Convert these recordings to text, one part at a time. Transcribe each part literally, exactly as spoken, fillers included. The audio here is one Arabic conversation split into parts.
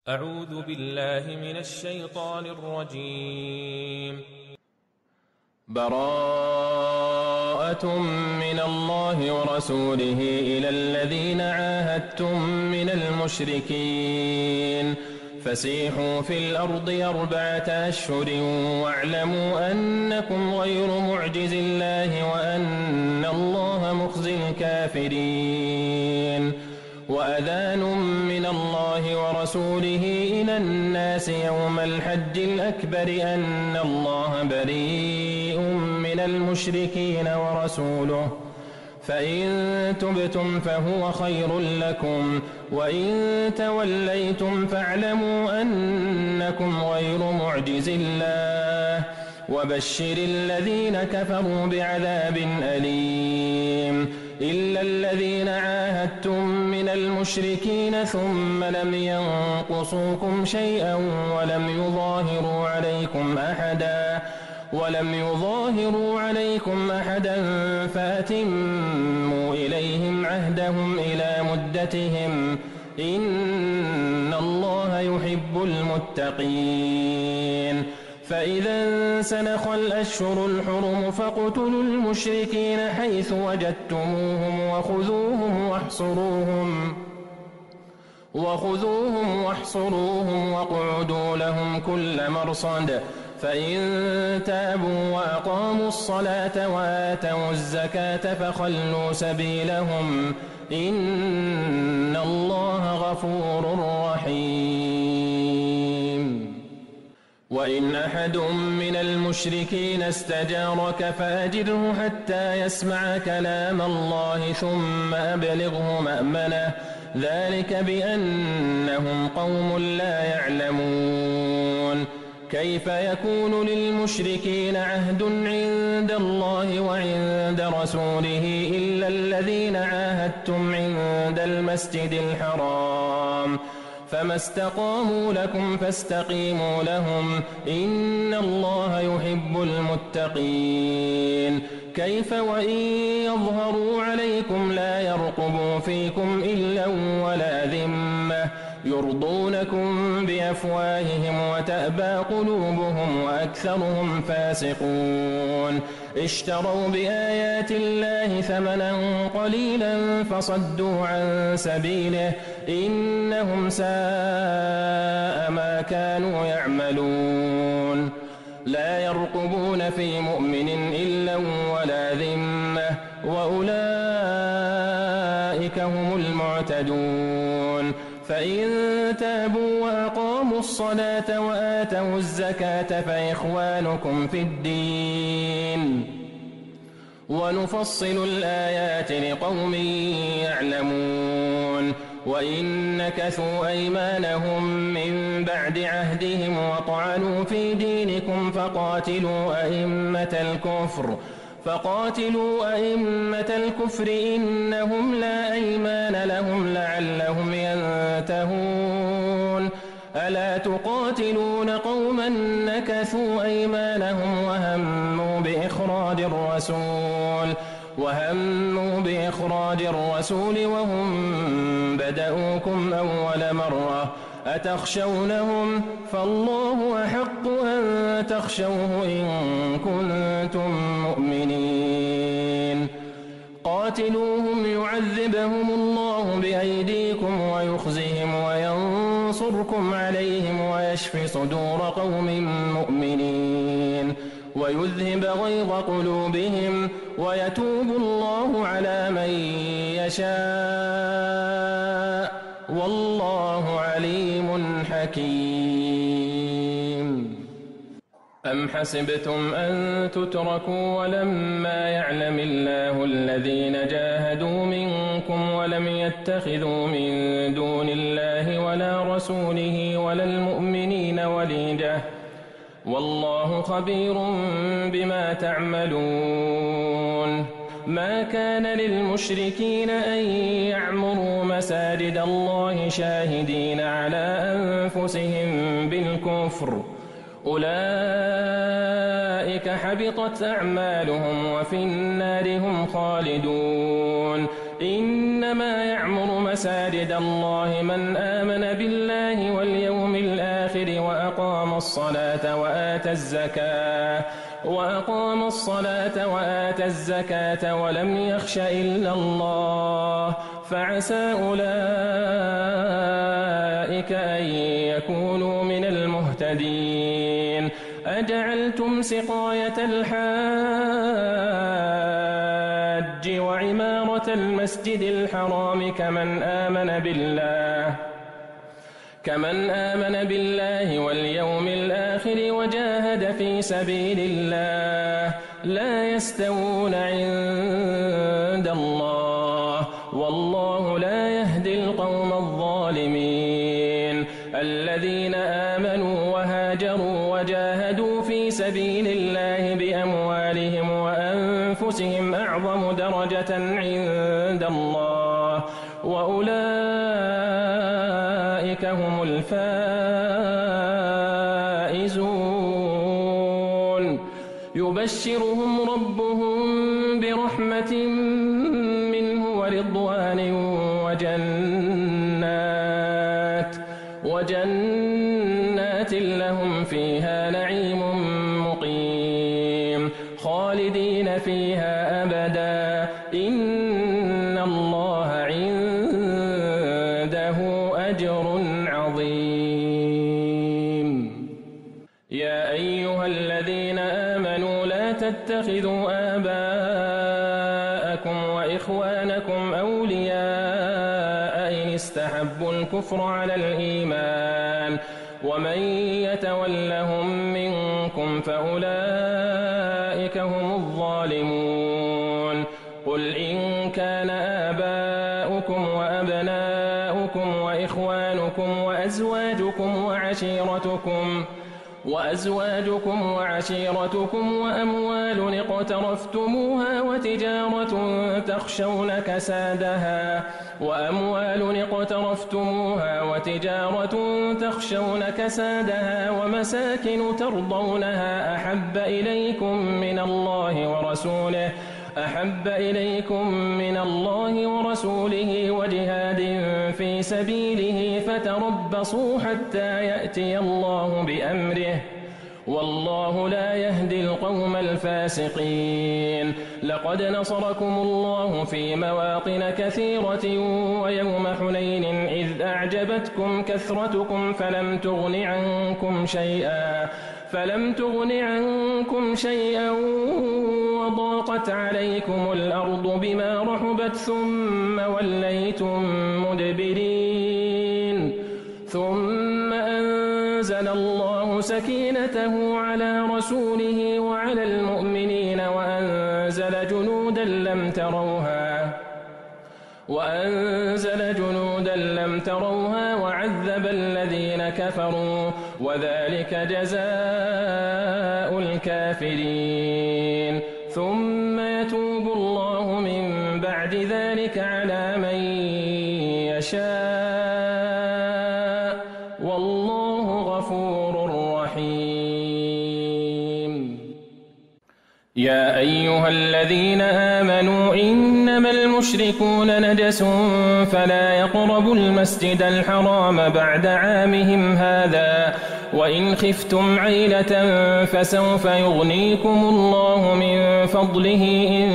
أعوذ بالله من الشيطان الرجيم. براءة من الله ورسوله إلى الذين عاهدتم من المشركين فسيحوا في الأرض أربعة أشهر واعلموا أنكم غير معجز الله وأن الله مخزي الكافرين. وأذان من الله ورسوله إلى الناس يوم الحج الأكبر أن الله بريء من المشركين ورسوله فإن تبتم فهو خير لكم وإن توليتم فاعلموا أنكم غير معجز الله وبشر الذين كفروا بعذاب أليم. إلا الذين عاهدتم من المشركين ثم لم ينقصوكم شيئا ولم يظاهروا عليكم أحدا ولم يظاهروا عليكم أحدا فأتموا إليهم عهدهم إلى مدتهم إن الله يحب المتقين. فإذا انسلخ الأشهر الحرم فاقتلوا المشركين حيث وجدتموهم وخذوهم واحصروهم وخذوهم واحصروهم واقعدوا لهم كل مرصد فإن تابوا وأقاموا الصلاة وآتوا الزكاة فخلوا سبيلهم إن الله غفور رحيم. وإن أحد من المشركين استجارك فأجره حتى يسمع كلام الله ثم أبلغه مأمنه ذلك بأنهم قوم لا يعلمون. كيف يكون للمشركين عهد عند الله وعند رسوله إلا الذين عاهدتم عند المسجد الحرام فما استقاموا لكم فاستقيموا لهم إن الله يحب المتقين. كيف وإن يظهروا عليكم لا يرقبوا فيكم إلا ولا ذمة يرضونكم بأفواههم وتأبى قلوبهم وأكثرهم فاسقون. اشتروا بآيات الله ثمنا قليلا فصدوا عن سبيله إنهم ساء ما كانوا يعملون. لا يرقبون في مؤمن إلا ولا ذمة وأولئك هم المعتدون. فإن تابوا وأقاموا الصلاة وآتوا الزكاة فإخوانكم في الدين ونفصل الآيات لقوم يعلمون. وإن نكثوا أيمانهم من بعد عهدهم وطعنوا في دينكم فقاتلوا أئمة الكفر فقاتلوا أئمة الكفر إنهم لا أيمان لهم لعلهم ينتهون. ألا تقاتلون قوما نكثوا أيمانهم وهموا بإخراج الرسول وهموا بإخراج الرسول وهم بدأوكم أول مرة أتخشونهم فالله أحق أن تخشوه إن كنتم مؤمنين. قاتلوهم يعذبهم الله بأيديكم ويخزهم وينصركم عليهم ويشفي صدور قوم مؤمنين ويذهب غيظ قلوبهم ويتوب الله على من يشاء والله عليم حكيم. أم حسبتم أن تتركوا ولما يعلم الله الذين جاهدوا منكم ولم يتخذوا من دون الله ولا رسوله ولا المؤمنين وليجة والله خبير بما تعملون. ما كان للمشركين أن يعمروا مساجد الله شاهدين على أنفسهم بالكفر أولئك حبطت أعمالهم وفي النار هم خالدون. إنما يعمر مساجد الله من آمن بالله واليوم وأقام الصلاة وآتى الزكاة وأقام الصلاة وآتى الزكاة ولم يخش إلا الله فعسى أولئك أن يكونوا من المهتدين. أجعلتم سقاية الحاج وعمارة المسجد الحرام كمن آمن بالله كمن آمن بالله واليوم الآخر وجاهد في سبيل الله لا يستوون عند الله والله لا يهدي القوم الظالمين. الذين آمنوا وهاجروا وجاهدوا في سبيل الله بأموالهم وأنفسهم أعظم درجة عند الله وأولئك هم الفائزون. يبشرهم ربهم برحمة منه ورضوان وجنات وجنات لهم فيها نعيم مقيم خالدين فيها أبدا إن الله عنده أجر عظيم. يا أيها الذين آمنوا لا تتخذوا آباءكم وإخوانكم أولياء إن استحبوا الكفر على الإيمان ومن يتولهم منكم فأولئك هم الظالمون. قل إن كان آباؤكم وأبناؤكم وإخوانكم وأزواجكم وعشيرتكم وأزواجكم وعشيرتكم وأموال اقترفتموها وتجارة تخشون كسادها وأموال اقترفتموها وتجارة تخشون كسادها ومساكن ترضونها أحب إليكم من الله ورسوله أحب إليكم من الله ورسوله وجهاد في سبيله فتربصوا حتى يأتي الله بأمره والله لا يهدي القوم الفاسقين. لقد نصركم الله في مواطن كثيرة ويوم حنين إذ أعجبتكم كثرتكم فلم تغن عنكم شيئا فلم تغن عنكم شيئا وضاقت عليكم الأرض بما رحبت ثم وليتم مدبرين ثم أنزل الله سكينته على رسوله وعلى المؤمنين وأنزل جنودا لم تروها وأنزل جنودا لم تروها وعذب الذين كفروا وذلك جزاء الكافرين. ثم يتوب الله من بعد ذلك على من يشاء والله غفور رحيم. يا أيها الذين آمنوا إنما المشركون نجس فلا يقربوا المسجد الحرام بعد عامهم هذا وإن خفتم عيلة فسوف يغنيكم الله من فضله إن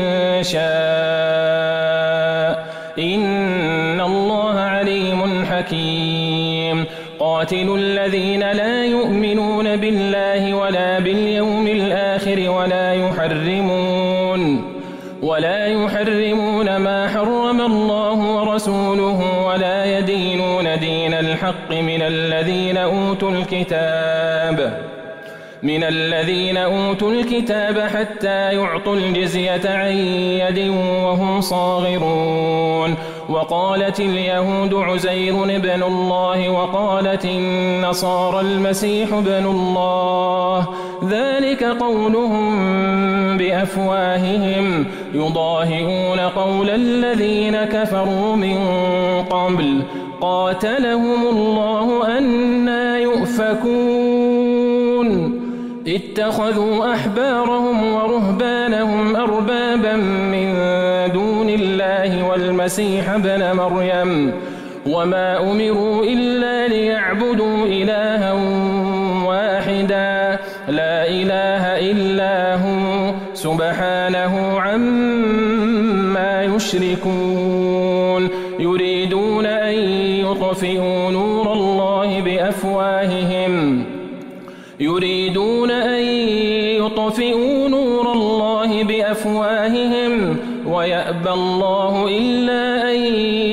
شاء إن الله عليم حكيم. قاتلوا الذين لا يؤمنون بالله ولا باليوم الآخر ولا يحرمون ولا يحرمون ما حرم الله ورسوله ولا يدينون دين الحق من الذين أوتوا الكتاب من الذين أوتوا الكتاب حتى يعطوا الجزية عن يد وهم صاغرون. وقالت اليهود عزير ابن الله وقالت النصارى المسيح ابن الله ذلك قولهم بأفواههم يضاهئون قول الذين كفروا من قبل قاتلهم الله أنى يؤفكون. اتخذوا أحبارهم ورهبانهم أربابا من دون الله والمسيح ابن مريم وما أمروا إلا ليعبدوا إلها واحدا إله إلا هو سبحانه عما يشركون يريدون أن يطفئوا نور الله بأفواههم يريدون أن يطفئوا نور الله بأفواههم ويأبى الله إلا أن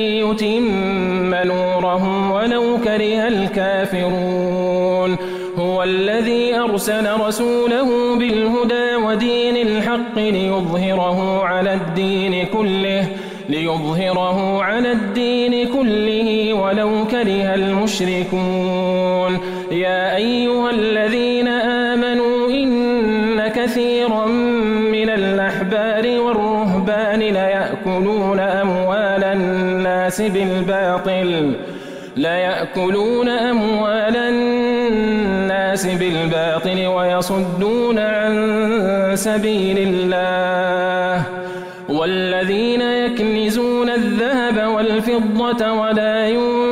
يتم نوره ولو كره الكافرون هو الذي أرسل رسوله بالهدى ودين الحق ليظهره على الدين كله ليظهره على الدين كله ولو كره المشركون يا أيها الذين آمنوا إن كثيرا من الأحبار والرهبان ليأكلون أموال الناس بالباطل ليأكلون أموال الناس بالباطل ويصدون عن سبيل الله والذين يكنزون الذهب والفضة ولا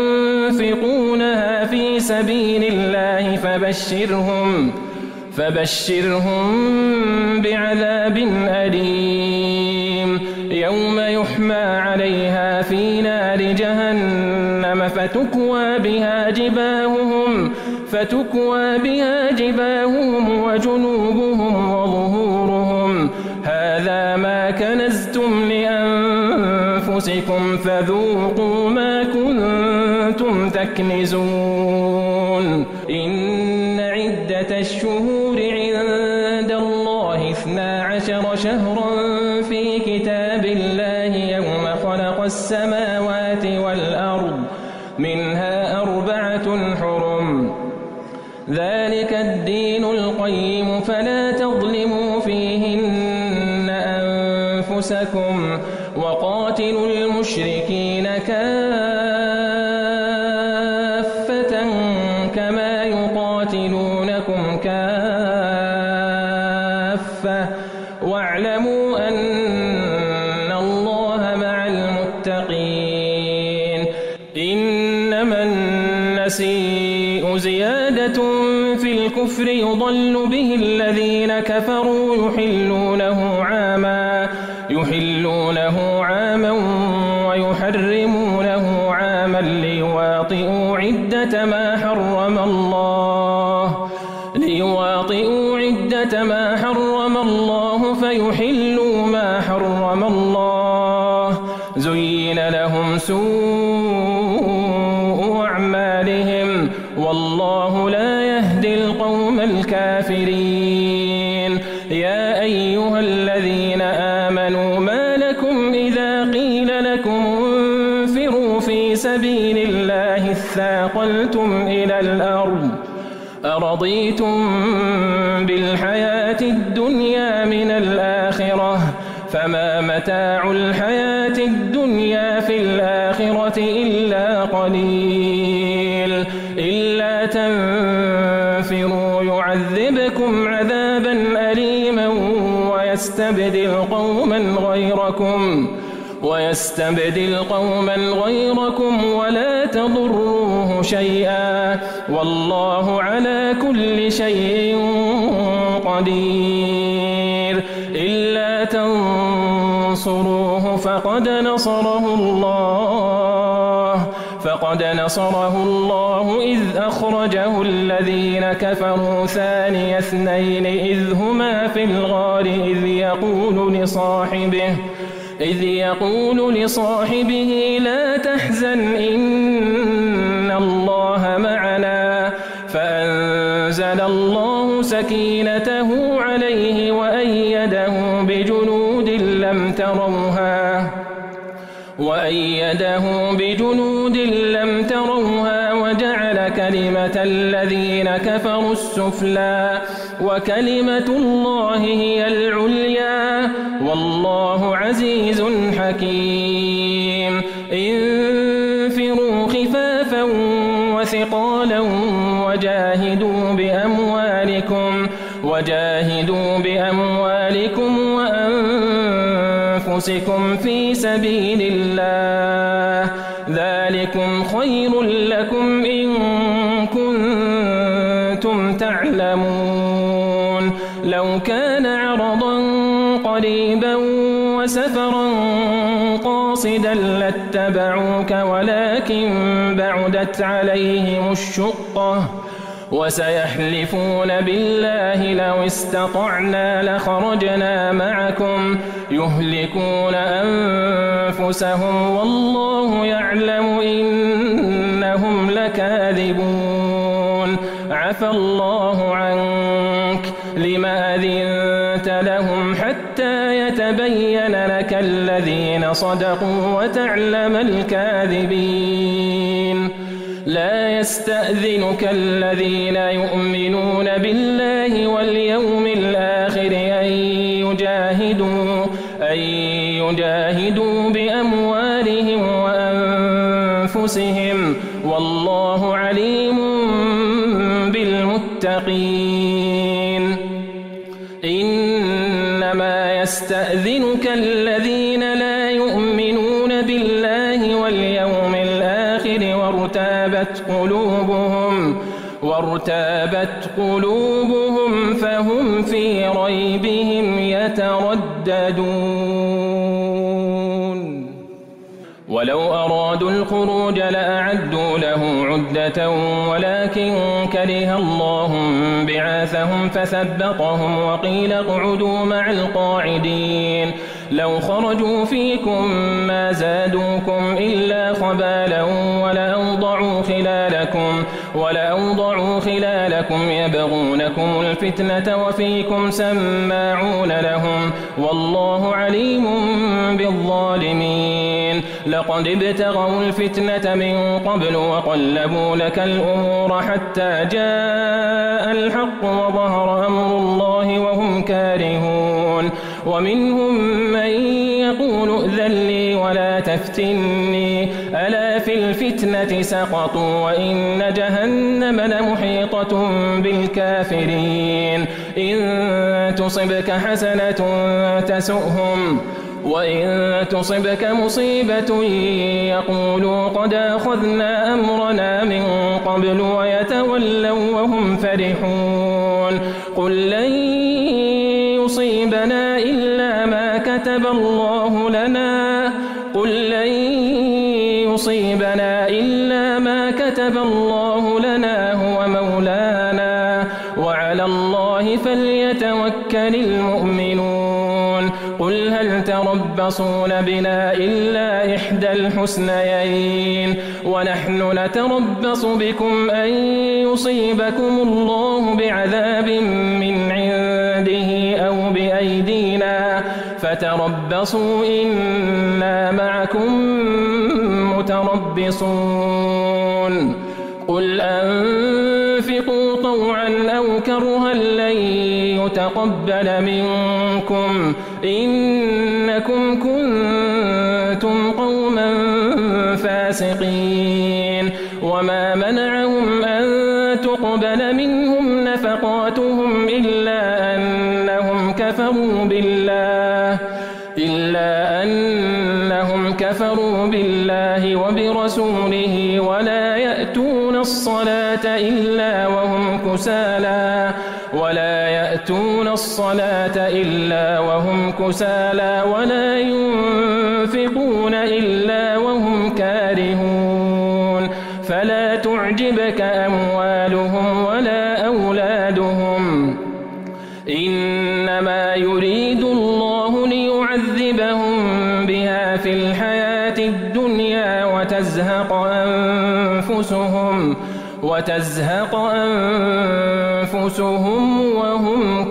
ينفقونها في سبيل الله فبشرهم فبشرهم بعذاب أليم يوم يحمى عليها في نار جهنم فتكوى بها جباههم فتكوى بها جباههم وجنوبهم وظهورهم هذا ما كنزتم لأنفسكم فذوقوا ما كنتم تكنزون إن عدة الشهور عند الله اثنا عشر شهرا في كتاب الله يوم خلق السماوات والأرض منها أربعة حرم ذلك الدين القيم فلا تظلموا فيهن أنفسكم وقاتلوا المشركين كافة كما يقاتلونكم كافة واعلموا أن الله مع المتقين إنما النسيء زيادة في الكفر يضل به الذين كفروا يحلونه عاما يحلونه عاما ويحرمونه عاما ليواطئوا عدة ما حرم الله ليواطئوا عدة ما حرم الله فيحلوا ما حرم الله زين لهم سوء أعمالهم والله لا يهدي القوم الكافرين يا أيها الذين آمنوا ما لكم إذا قيل لكم انفروا في سبيل الله اثاقلتم إلى الأرض أرضيتم بالحياة الدنيا من الآخرة فما متاع الحياة الدنيا في الآخرة إلا قليل إلا تنفروا يعذبكم عذابا أليما ويستبدل قوما غيركم ويستبدل قوما غيركم ولا تضروه شيئا والله على كل شيء قدير إلا تنصروه فقد نصره الله فقد نصره الله إذ أخرجه الذين كفروا ثاني اثنين إذ هما في الغار إذ يقول لصاحبه إذ يقول لصاحبه لا تحزن إن الله معنا فأنزل الله سكينته عليه وأيده بجنود لم تروها وأيده بجنود لم تروها وجعل كلمة الذين كفروا السفلى وكلمة الله هي العليا والله عزيز حكيم انفروا خفافا وثقالا وجاهدوا بأموالكم وجاهدوا بأموالكم وأنفسكم في سبيل الله ذلكم خير لكم إن كنتم تعلمون لو كان عرضا قريبا وسفرا قاصدا لاتبعوك ولكن بعدت عليهم الشقة وسيحلفون بالله لو استطعنا لخرجنا معكم يهلكون أنفسهم والله يعلم إنهم لكاذبون عفى الله عنك لما أذنت لهم حتى يتبين لك الذين صدقوا وتعلم الكاذبين لا يستأذنك الذين يؤمنون بالله واليوم الآخر أن يجاهدوا, أن يجاهدوا بأموالهم وأنفسهم والله عليم بالمتقين إنما يستأذنك الذين لا يؤمنون بالله واليوم الآخر وارتابت قلوبهم وارتابت قلوبهم فهم في ريبهم يترددون ولو أرادوا الخروج لأعدوا له عدة ولكن كره الله بعاثهم فثبطهم وقيل اقعدوا مع القاعدين لو خرجوا فيكم ما زادوكم إلا خبالا ولأوضعوا خلالكم ولأوضعوا خلالكم يبغونكم الفتنة وفيكم سماعون لهم والله عليم بالظالمين لقد ابتغوا الفتنة من قبل وقلبوا لك الأمور حتى جاء الحق وظهر أمر الله وهم كارهون ومنهم من يقول ائذن لي ولا تفتني ألا في الفتنة سقطوا وإن جهنم لمحيطة بالكافرين إن تصبك حسنة تسؤهم وإن تصبك مصيبة يقولوا قد أخذنا أمرنا من قبل ويتولوا وهم فرحون قل لن يصيبنا إلا ما كتب الله لنا قل لن يصيبنا إلا ما كتب الله لنا هو مولانا وعلى الله فليتوكل المؤمنون قل هل تربصون بنا إلا إحدى الحسنيين ونحن نتربص بكم أن يصيبكم الله بعذاب من عنده أو بأيدينا فتربصوا إنا معكم متربصون قل أنفقوا طوعا أو كرها لن يتقبل منكم إنكم كنتم قوما فاسقين وما منعهم أن تقبل منهم نفقاتهم إلا أنهم كفروا بالله إلا أنهم كفروا بالله وبرسوله ولا يأتون الصلاة إلا وهم كسالى ولا يأتون الصلاة إلا وهم كسالى ولا ينفقون إلا وهم كارهون فلا تعجبك أموالهم ولا أولادهم إنما يريد الله ليعذبهم بها في الحياة الدنيا وتزهق أنفسهم وتزهق أنفسهم وهم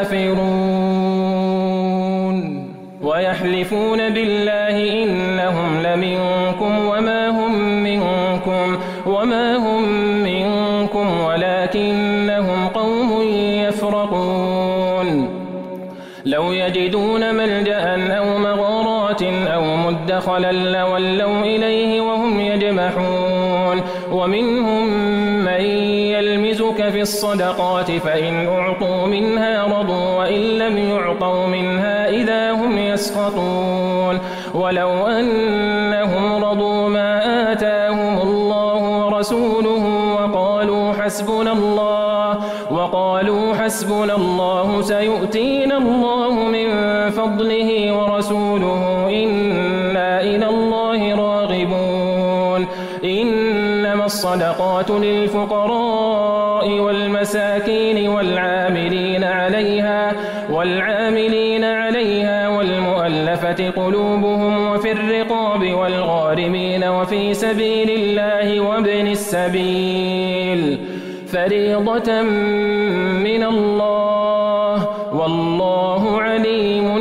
كافرون ويحلفون بالله إنهم لمنكم وما هم منكم وما هم منكم ولكنهم قوم يفرقون لو يجدون ملجأ أو مغارات أو مدخلا لولوا إليه وهم يجمحون ومنهم من يلمزك في الصدقات فإن أعطوا منها رضوا وإن لم يعطوا منها إذا هم يسخطون ولو أنهم رضوا ما آتاهم الله ورسوله وقالوا حسبنا الله وقالوا حسبنا الله سيؤتينا الله من فضله ورسوله إنا إلى الله راغبون إنما الصدقات للفقراء والمساكين والعاملين عليها والعاملين عليها والمؤلفة قلوبهم وفي الرقاب والغارمين وفي سبيل الله وابن السبيل فريضة من الله والله عليم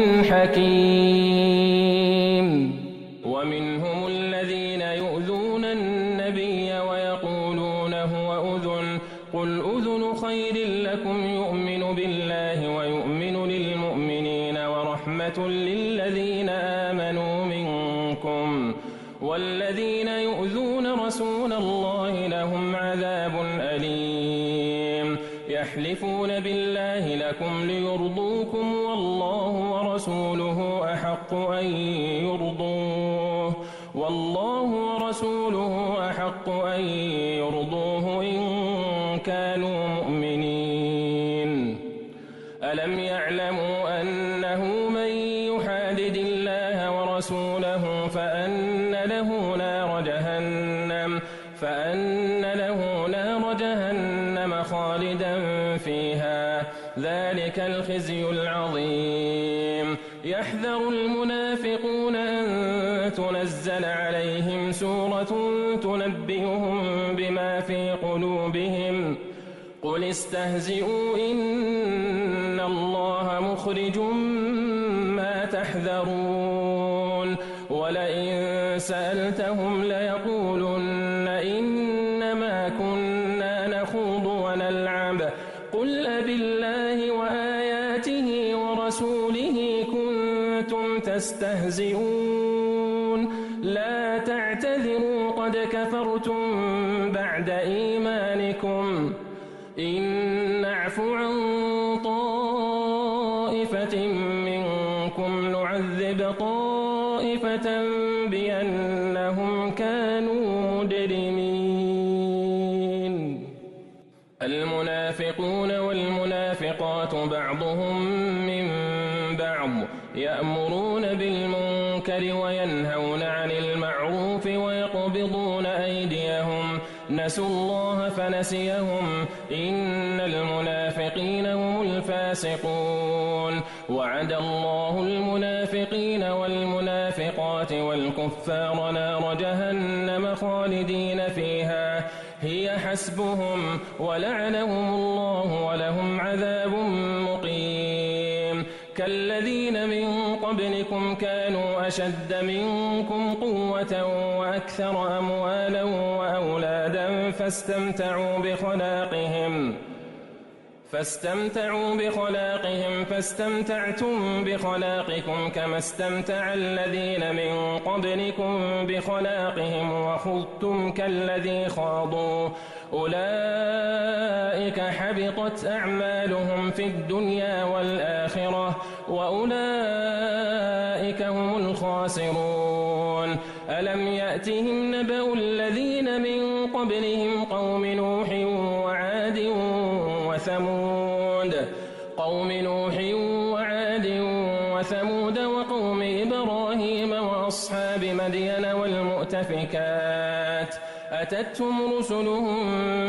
حكيم. ومنهم الذين يؤذون النبي ويقولون هو أذن قل أذن خير لكم يؤمن بالله ويؤمن للمؤمنين ورحمة للذين آمنوا منكم والذين يؤذون رسول الله لهم عذاب أليم. يحلفون بالله لكم ليرضوكم والله ورسوله أحق أن يرضوه والله ورسوله أحق أن يرضوه إن كانوا مؤمنين. ألم يعلموا أنه من يحادد الله ورسوله فأن له نار جهنم فأن له نار جهنم خالدا فيها ذلك الخزي العظيم. يحذر المنافقون أن تنزل عليهم سورة تنبئهم بما في قلوبهم قل استهزئوا إن الله مخرج ما تحذرون ولئن سألتهم ليقولن إنما كنا نخوض ونلعب قل أبالله وآياته ورسوله كنتم تستهزئون لا تعتذروا قد كفرتم بعد إيمانكم إن نعف عن طائفة منكم نعذب طائفة بأنهم كانوا مجرمين. المنافقون والمنافقات بعضهم من بعض يأمرون بالمنكر وينهون عن المعروف ويقبضون أيديهم نسوا الله فنسيهم إن المنافقين هم الفاسقون. وعد الله المنافقين والمنافقات والكفار نار جهنم خالدين فيها هي حسبهم ولعنهم الله ولهم عذاب مقيم. كالذين من قبلكم كانوا أشد منكم قوة وأكثر أموالا وأولادا فاستمتعوا بخلاقهم فاستمتعوا بخلاقهم فاستمتعتم بخلاقكم كما استمتع الذين من قبلكم بخلاقهم وخضتم كالذي خاضوا أولئك حبطت أعمالهم في الدنيا والآخرة وأولئك هم الخاسرون. ألم يأتهم نبأ الذين من قبلهم قوم نوح وعاد وثمود قوم نوح وعاد وثمود وقوم إبراهيم وأصحاب مدين والمؤتفكات أتتهم رسلهم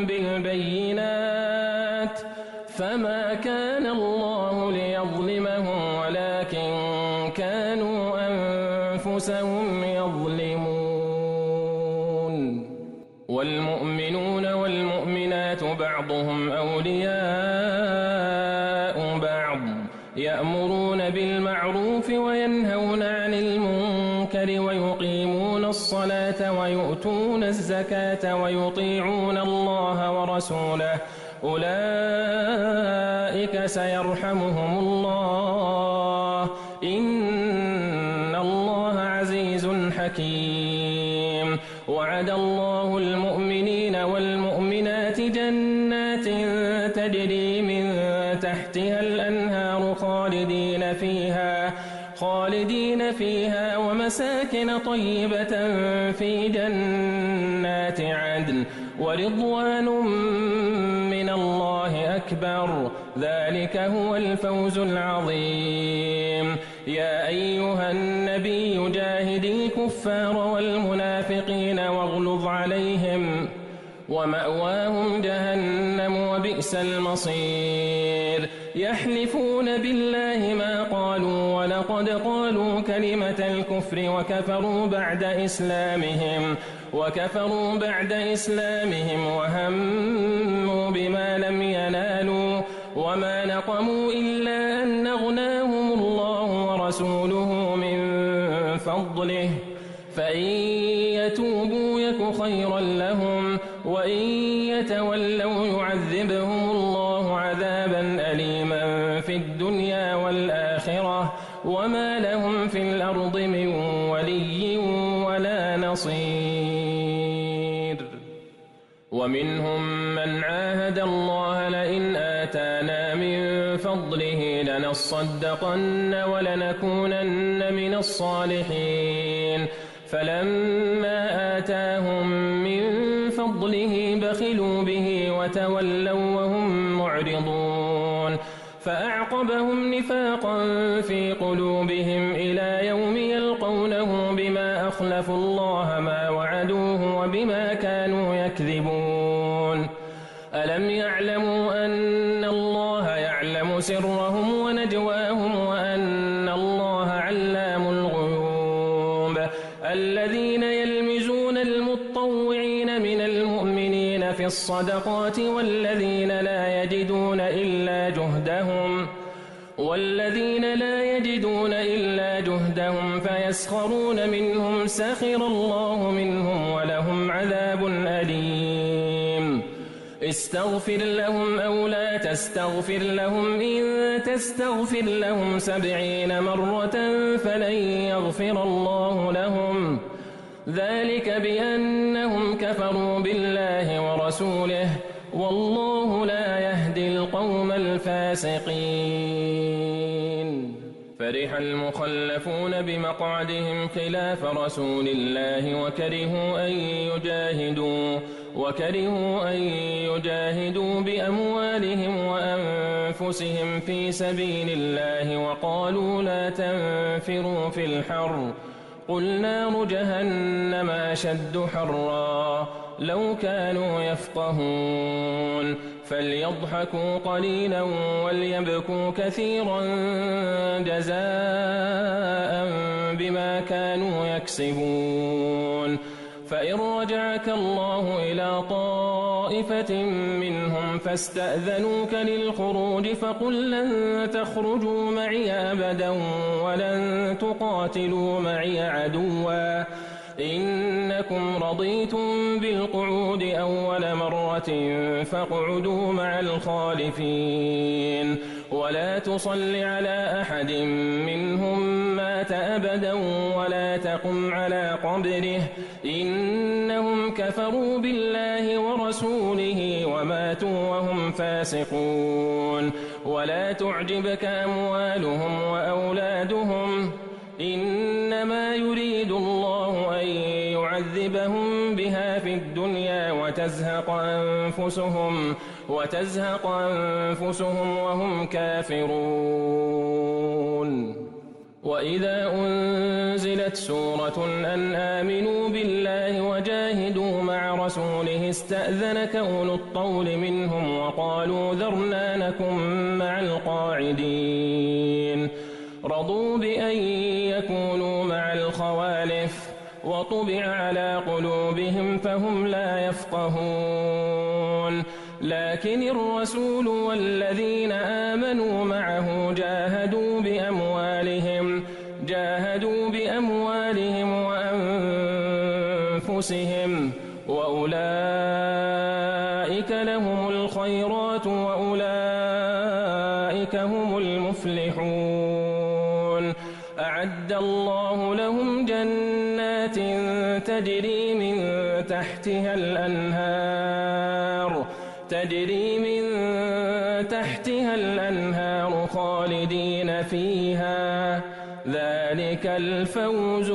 بالبينات فما كان الله ليظلمهم ولكن كانوا أنفسهم يظلمون. والمؤمنون والمؤمنات بعضهم أولياء بعض يأمرون بالمعروف وينهون عن المنكر ويقيمون الصلاة ويؤتون الزكاة ويطيعون الله ورسوله أولئك سيرحمهم الله إن الله عزيز حكيم. وعد الله المؤمنين والمؤمنات جنات تجري من تحتها الأنهار خالدين فيها خالدين فيها ومساكن طيبة في جنات عدن ورضوان أكبر. ذلك هو الفوز العظيم. يا أيها النبي جاهد الكفار والمنافقين واغلظ عليهم ومأواهم جهنم وبئس المصير. يحلفون بالله ما قالوا ولقد قالوا كلمة الكفر وكفروا بعد إسلامهم وكفروا بعد إسلامهم وهموا بما لم ينالوا وما نقموا إلا أن أغناهم الله ورسوله من فضله فإن يتوبوا يك خيرا لهم وإن يتولوا يعذبهم الله عذابا أليما في الدنيا والآخرة وما لهم في الأرض من ولي ولا نصير. ومنهم من عاهد الله لئن آتانا من فضله لنصدقن ولنكونن من الصالحين فلما آتاهم من فضله بخلوا به وتولوا وهم معرضون فأعقبهم نفاقا في قلوبهم إلى يوم يلقونه بما أخلفوا الله ما وعدوه وبما كانوا يكذبون. ألم يعلموا أن الله يعلم سرهم ونجواهم وأن الله علام الغيوب. الذين يلمزون المطوعين من المؤمنين في الصدقات والذين لا يجدون إلا جهدهم والذين لا يجدون إلا جهدهم فيسخرون منهم سخر الله منهم ولهم عذاب أليم. استغفر لهم أو لا تستغفر لهم إن تستغفر لهم سبعين مرة فلن يغفر الله لهم ذلك بأنهم كفروا بالله ورسوله والله لا يهدي القوم الفاسقين. فرح المخلفون بمقعدهم خلاف رسول الله وكرهوا أن يجاهدوا وكرهوا أن يجاهدوا بأموالهم وأنفسهم في سبيل الله وقالوا لا تنفروا في الحر قل نار جهنم أشد حرا لو كانوا يفقهون فليضحكوا قليلا وليبكوا كثيرا جزاء بما كانوا يكسبون. فإن رجعك الله إلى طائفة منهم فاستأذنوك للخروج فقل لن تخرجوا معي أبدا ولن تقاتلوا معي عدوا إنكم رضيتم بالقعود أول مرة فاقعدوا مع الخالفين ولا تصل على أحد منهم مات أبدا ولا تقم على قبره إنهم كفروا بالله ورسوله وماتوا وهم فاسقون. ولا تعجبك أموالهم وأولادهم إنما يريد الله أن يعذبهم بها في الدنيا وتزهق أنفسهم وتزهق أنفسهم وهم كافرون. وإذا أنزلت سورة أن آمنوا بالله وجاهدوا مع رسوله استأذنك أولو الطول منهم وقالوا ذرنا نكن مع القاعدين رضوا بأن يكونوا مع الخوالف وطبع على قلوبهم فهم لا يفقهون. لكن الرسول والذين آمنوا معه جاهدوا بأموالهم جاهدوا بأموالهم وأنفسهم وأولئك لهم الخيرات وأولئك هم المفلحون. أعد الله لهم جنات تجري من تحتها الأنهار تجري من تحتها الأنهار خالدين فيها ذلك الفوز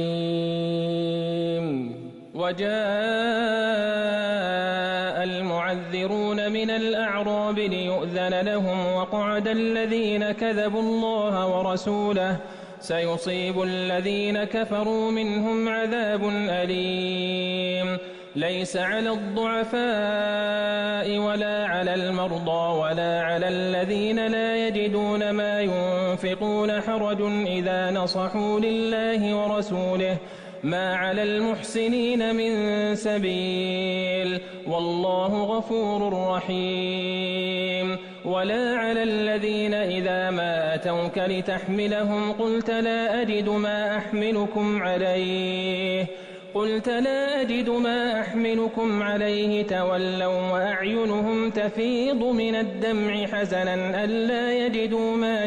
العظيم. وجاء المعلمون يعذرون من الأعراب ليؤذن لهم وقعد الذين كذبوا الله ورسوله سيصيب الذين كفروا منهم عذاب أليم ليس على الضعفاء ولا على المرضى ولا على الذين لا يجدون ما ينفقون حرج إذا نصحوا لله ورسوله ما على المحسنين من سبيل والله غفور رحيم ولا على الذين إذا ما أتوك لتحملهم قلت لا أجد ما أحملكم عليه قلت لا أجد ما أحملكم عليه تولوا وأعينهم تفيض من الدمع حزنا ألا يجدوا ما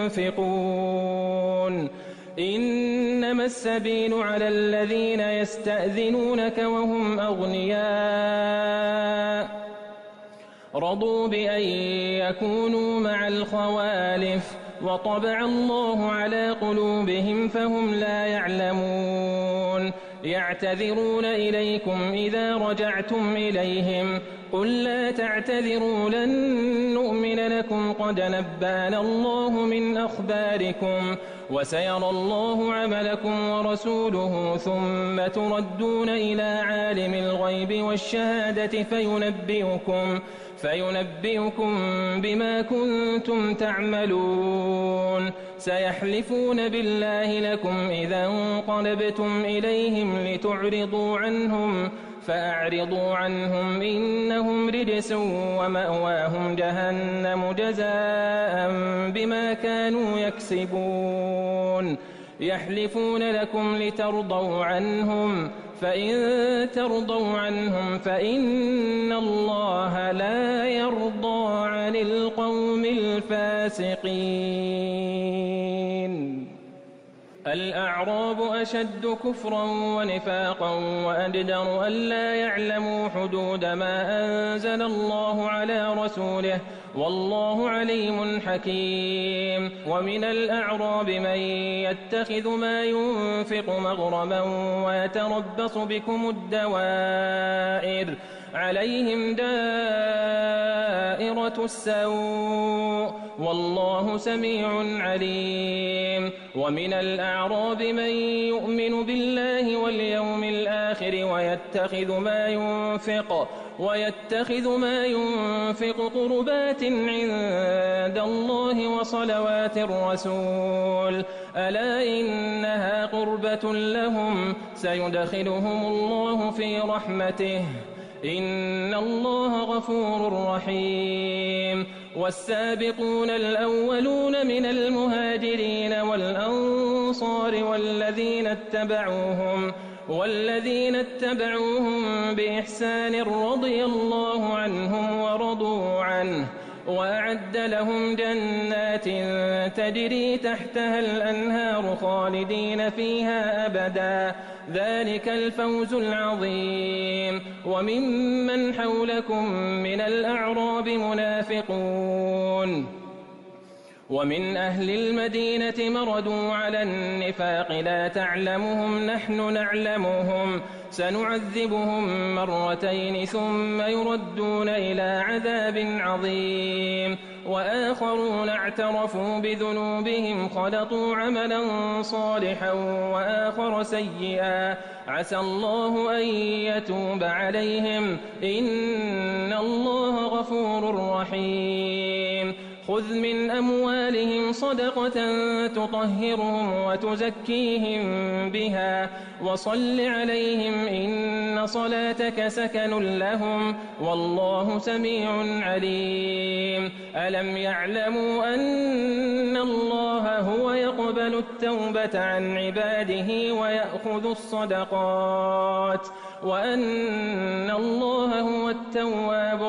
ينفقون إنما السبيل على الذين يستأذنونك وهم أغنياء رضوا بأن يكونوا مع الخوالف وطبع الله على قلوبهم فهم لا يعلمون يعتذرون إليكم إذا رجعتم إليهم قل لا تعتذروا لن نؤمن لكم قد نبأنا الله من أخباركم وسيرى الله عملكم ورسوله ثم تردون إلى عالم الغيب والشهادة فينبئكم فينبئكم بما كنتم تعملون سيحلفون بالله لكم إذا انقلبتم إليهم لتعرضوا عنهم فأعرضوا عنهم إنهم رجس ومأواهم جهنم جزاء بما كانوا يكسبون يحلفون لكم لترضوا عنهم فإن ترضوا عنهم فإن الله لا يرضى عن القوم الفاسقين الأعراب أشد كفرا ونفاقا وأجدر ألا يعلموا حدود ما أنزل الله على رسوله والله عليم حكيم ومن الأعراب من يتخذ ما ينفق مغرما ويتربص بكم الدوائر عليهم دائرة السوء والله سميع عليم ومن الأعراب من يؤمن بالله واليوم الآخر ويتخذ ما ينفق ويتخذ ما ينفق قربات عند الله وصلوات الرسول ألا إنها قربة لهم سيدخلهم الله في رحمته إن الله غفور رحيم والسابقون الأولون من المهاجرين والأنصار والذين اتبعوهم والذين اتبعوهم بإحسان رضي الله عنهم ورضوا عنه وأعد لهم جنات تجري تحتها الأنهار خالدين فيها أبدا ذلك الفوز العظيم وممن حولكم من الأعراب منافقون ومن أهل المدينة مردوا على النفاق لا تعلمهم نحن نعلمهم سنعذبهم مرتين ثم يردون إلى عذاب عظيم وآخرون اعترفوا بذنوبهم خلطوا عملا صالحا وآخر سيئا عسى الله أن يتوب عليهم إن الله غفور رحيم خذ من أموالهم صدقة تطهرهم وتزكيهم بها وصل عليهم إن صلاتك سكن لهم والله سميع عليم ألم يعلموا أن الله هو يقبل التوبة عن عباده ويأخذ الصدقات وأن الله هو التواب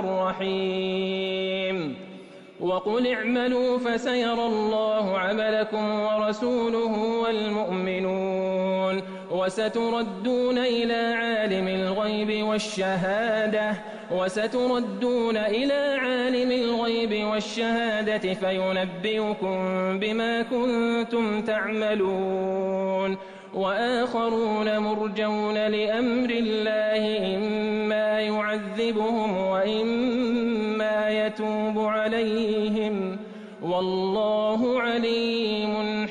الرحيم وقل اعملوا فسيرى الله عملكم ورسوله والمؤمنون وستردون إلى عالم الغيب والشهادة وستردون إلى عالم الغيب والشهادة فينبئكم بما كنتم تعملون وآخرون مرجون لأمر الله إما يعذبهم وإما يتوب عليهم والله عليم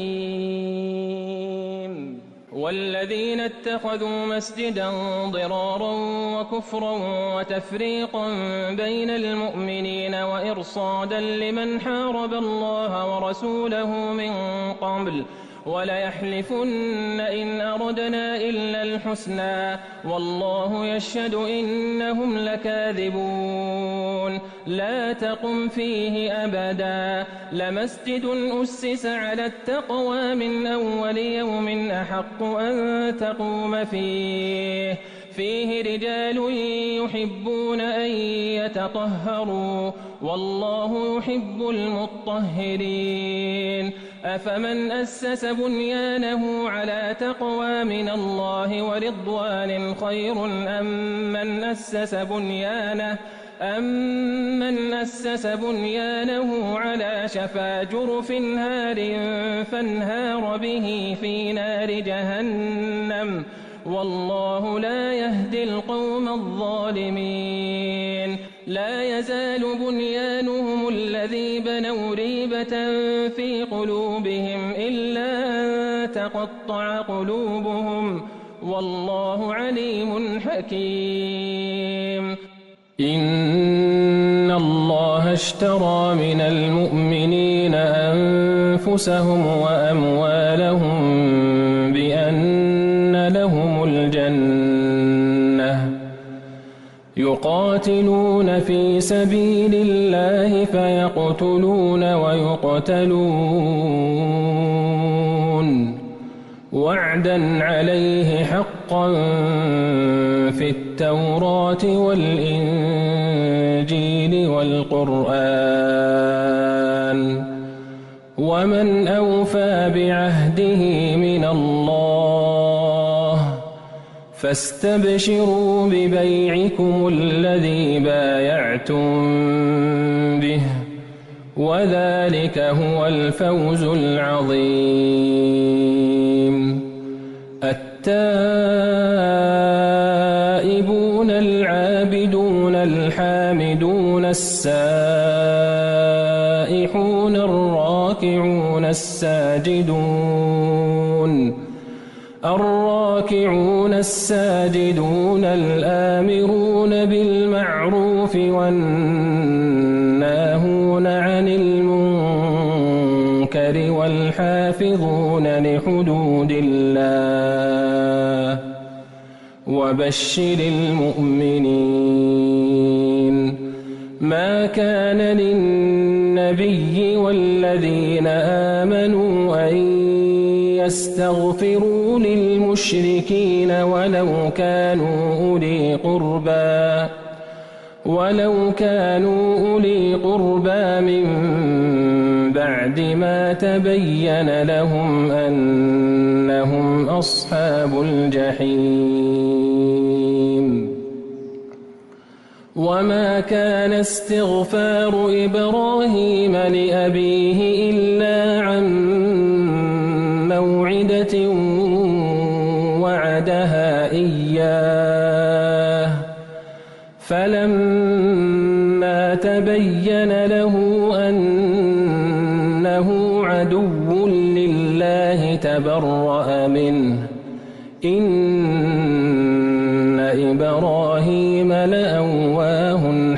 حكيم. والذين اتخذوا مسجدا ضرارا وكفرا وتفريقا بين المؤمنين وإرصادا لمن حارب الله ورسوله من قبل وليحلفن إن أردنا إلا الحسنى والله يشهد إنهم لكاذبون. لا تقم فيه أبدا لمسجد أسس على التقوى من أول يوم أحق أن تقوم فيه فيه رجال يحبون أن يتطهروا والله يحب المطهرين. أفمن أسس بنيانه على تقوى من الله ورضوان خير أم من أسس بنيانه أمن أسس بنيانه على شفا جرف هار فانهار به في نار جهنم والله لا يهدي القوم الظالمين. لا يزال بنيانهم الذي بنوا ريبة في قلوبهم إلا أن تقطع قلوبهم والله عليم حكيم. إن الله اشترى من المؤمنين أنفسهم وأموالهم بأن لهم الجنة يقاتلون في سبيل الله فيقتلون ويقتلون وعدا عليه حقا في التوراة والإنجيل والقرآن ومن أوفى بعهده من الله فاستبشروا ببيعكم الذي بايعتم به وذلك هو الفوز العظيم. التائبون العابدون الحامدون السائحون الراكعون الساجدون الراكعون الساجدون الآمرون بالمعروف والناهون عن المنكر والحافظون لحدود الله وبشر المؤمنين. ما كان للنبي والذين آمنوا أن يستغفروا للمشركين ولو كانوا أولي قربى ولو كانوا أولي قربى من بعد ما تبين لهم أنهم أصحاب الجحيم. وما كان استغفار إبراهيم لأبيه إلا عن موعدة وعدها إياه فلما تبين له أنه عدو لله تبرأ منه إن إبراهيم لأواه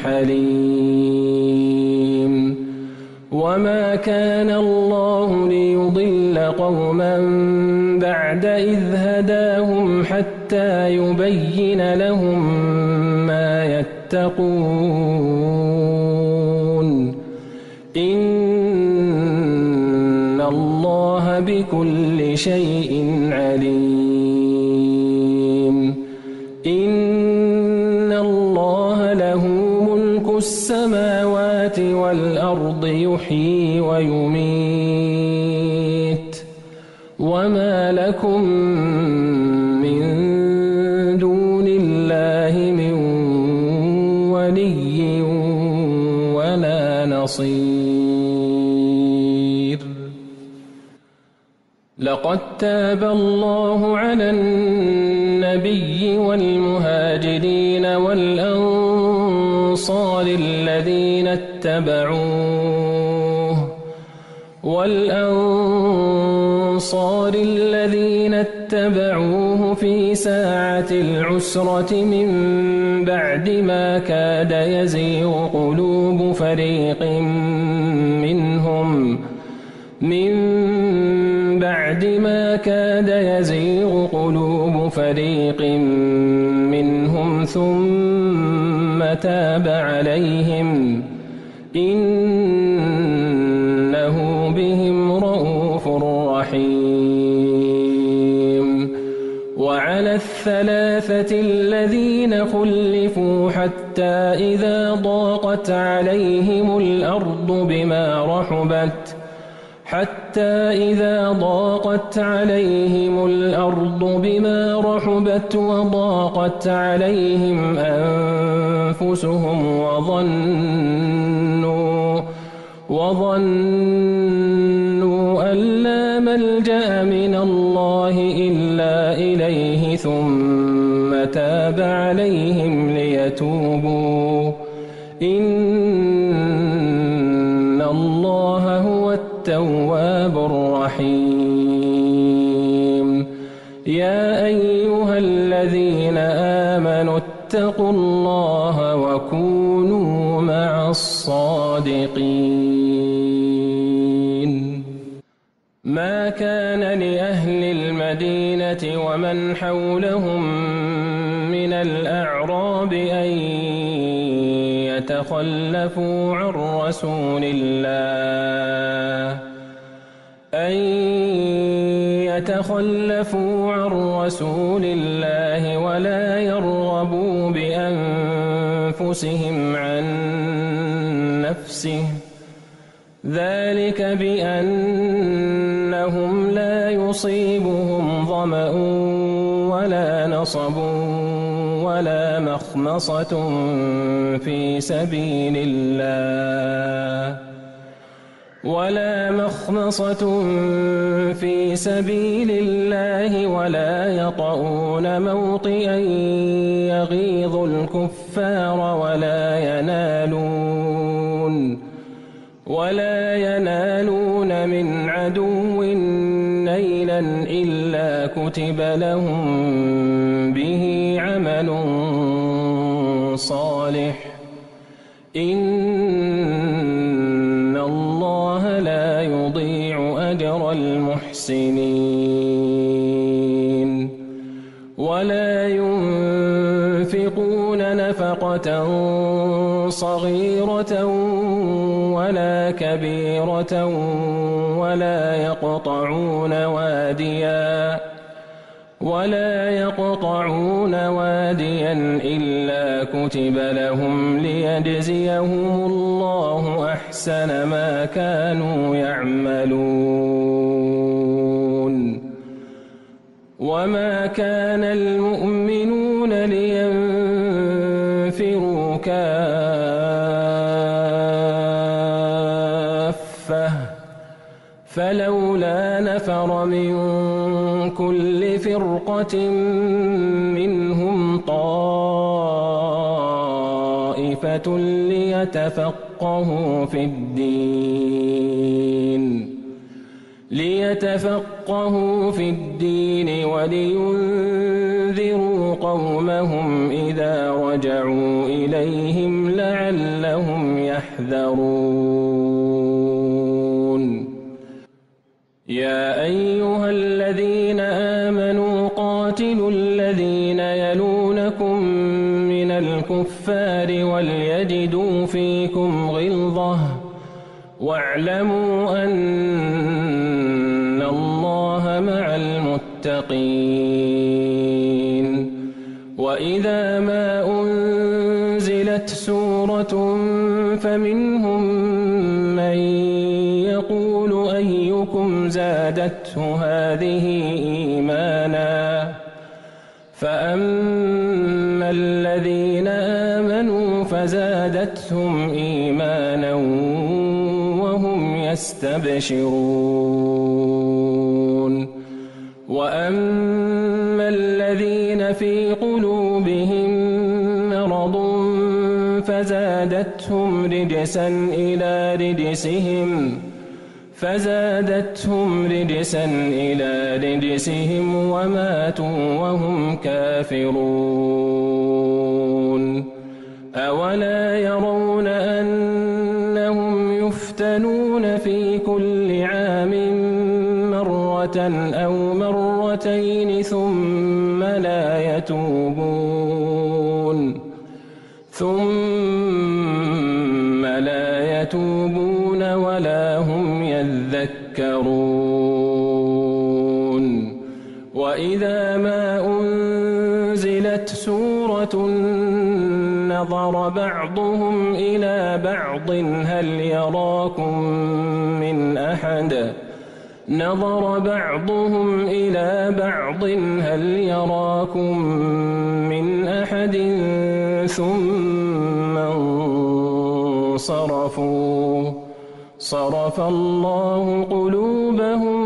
حليم. وما كان الله ليضل قوما بعد إذ هداهم حتى يبين لهم ما يتقون إن الله بكل شيء عليم. إن الله له ملك السماوات والأرض يحيي ويميت وما لكم من دون الله من ولي ولا نصير. لقد تاب الله على النبي والمهاجرين والأنصار الذين اتبعوه والأنصار الذين اتبعوه في ساعة العسرة من بعد ما كاد يزيغ قلوب فريق منهم من بعد ما كاد يزيغ قلوب فريق منهم ثم تاب عليهم إنه بهم رءوف رحيم وعلى الثلاثة الذين خلفوا حتى إذا ضاقت عليهم الأرض بما رحبت حتى إذا ضاقت عليهم الأرض بما رحبت وضاقت عليهم أنفسهم وظنوا وظنوا أن لا ملجأ من الله إلا إليه ثم تاب عليهم ليتوبوا إن الله هو التواب الرحيم يا أيها الذين آمنوا اتقوا الله وكونوا مع الصادقين ما كان لأهل المدينة ومن حولهم من الأعراب أن يتخلفوا عن رسول الله أن يتخلفوا عن رسول الله ولا يرغبوا بأنفسهم عن نفسه ذلك بأنهم لا يصيبهم ظمأ ولا نصب ولا مخمصة في سبيل الله ولا مخمصة في سبيل الله ولا يطؤون موطئا يغيظ الكفار ولا ينالون ولا ينالون من عدو نيلا إلا كتب لهم به عمل صالح إن الله لا يضيع أجر المحسنين ولا ينفقون نفقة صغيرة ولا كبيرة ولا يقطعون واديا ولا يقطعون واديا إلا كتب لهم ليجزيهم الله أحسن ما كانوا يعملون وما كان المؤمنون لينفروا كافة فلولا نفر من كل فرقة منهم طائفة ليتفقهوا في الدين ليتفقهوا في الدين ولينذروا قومهم إذا رجعوا إليهم لعلهم يحذرون يا أيها الذين آمنوا قاتلوا الذين يلونكم من الكفار وليجدوا فيكم غلظة واعلموا أن الله مع المتقين وإذا ما أنزلت سورة فمنهم من يقول أيكم زادته هذه إيمانا فأما الذين آمنوا فزادتهم إيمانا وهم يستبشرون وأما الذين في قلوبهم مرض فزادتهم رجسا إلى رجسهم فزادتهم رجسا إلى رجسهم وماتوا وهم كافرون أولا يرون أنهم يفتنون في كل عام مرة أو مرتين ثم لا يتوبون ثم لا يتوبون ولا هم يذكرون وإذا ما أنزلت سورة نظر بعضهم إلى بعض هل يراكم من أحد نظر بعضهم إلى بعض هل يراكم من أحد ثم انصرفوا صرف الله قلوبهم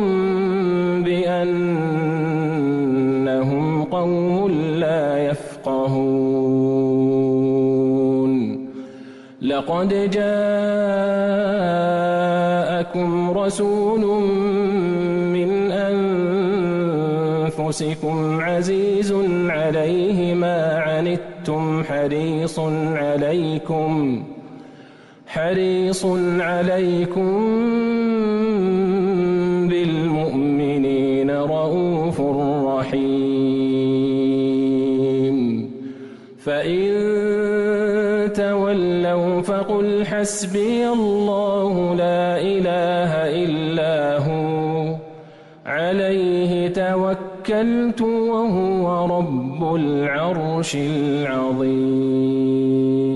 بأنهم قوم لا يفقهون لقد جاءكم رسول من أنفسكم عزيز عليه ما عنتم حريص عليكم حريص عليكم بالمؤمنين رؤوف رحيم فإن تولوا فقل حسبي الله لا إله إلا هو عليه توكلت وهو رب العرش العظيم.